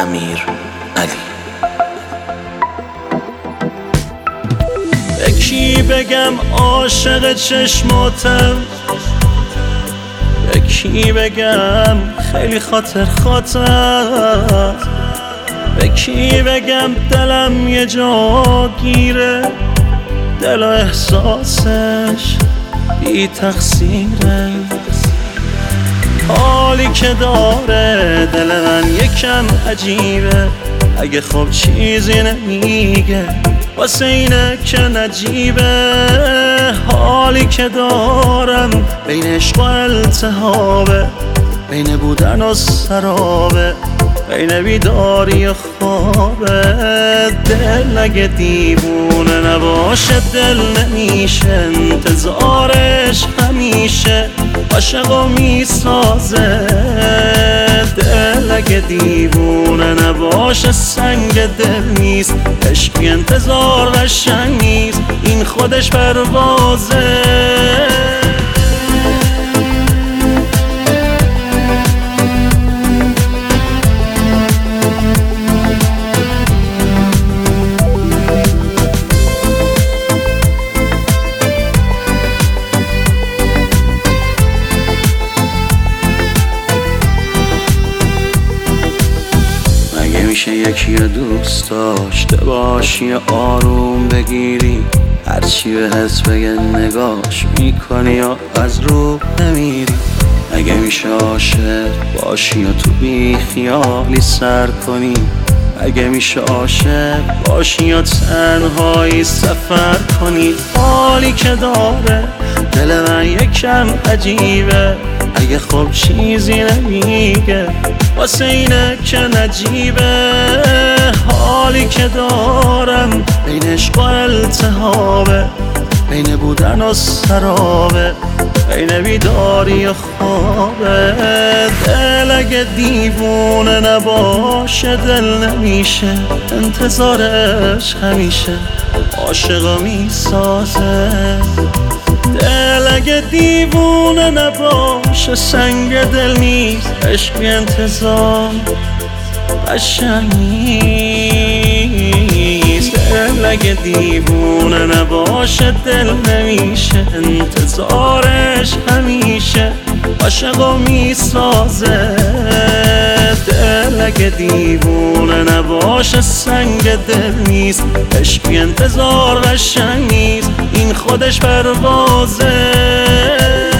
امیرعلی. به کی بگم عاشق چشماتم، به کی بگم خیلی خاطر، به کی بگم دلم یه جا گیره، دل و احساسش بی تقصیره. حالی که داره دل من یکم عجیبه، اگه خب چیزی نمیگه واسه اینه که نجیبه. حالی که دارم بین عشق و التهابه، بین بودن و سرابه، بین بیداری و خوابه. دل اگه دیوونه نباشه دل نمیشه، انتظارش همیشه عاشقو میسازه. دل اگه دیوونه نباشه سنگ دل نیست، عشقی انتظار قشنگ نیست، این خودش پروازه. میشه یکی رو دوست داشته باشی، آروم بگیری، هرچی به حس بگه نگاش میکنی یا از رو نمیری. اگه میشه عاشق باشی یا تو بی خیالی سر کنی، اگه میشه عاشق باشی یا تنهایی سفر کنی. حالی که داره دل من یکم عجیبه، اگه خب چیزی نمیگه واسه اینه که نجیبه. حالی که دارم بین عشق و التهابه، بین بودن و سرابه، بین بیداری و خوابه. دل اگه دیوونه نباشه دل نمیشه، انتظارش همیشه عاشقو میسازه. دل اگه دیوونه نباشه سنگ دل نیست، عشقی انتظار قشنگ نیست. دل اگه دیوونه نباشه دل نمیشه، انتظارش همیشه عاشقو میسازه. دل اگه دیوونه نباشه سنگ دل نیست، عشقی انتظار قشنگ نیست، این خودش پروازه.